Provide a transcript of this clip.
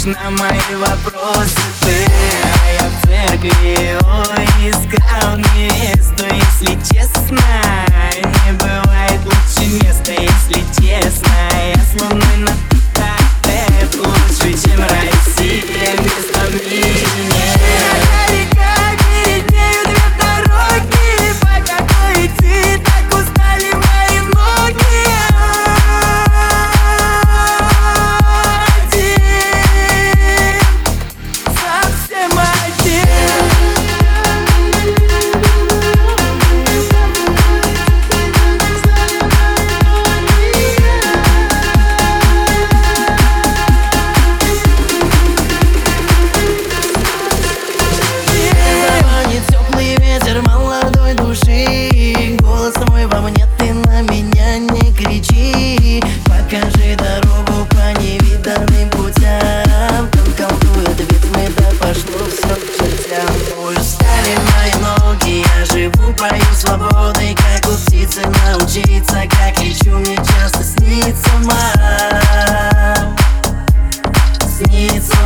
на мои вопросы ты. А я в церкви, ой, искал невесту. Если честно, не бывает лучше места. Если честно, я словно напиток лучше, чем Россия без меня. Покажи дорогу по невиданным путям. Там колдует ведьмы, да пошло все к чертям. Устали мои ноги, я живу, пою свободой, как у птицы научиться. Как лечу, мне часто снится мам, снится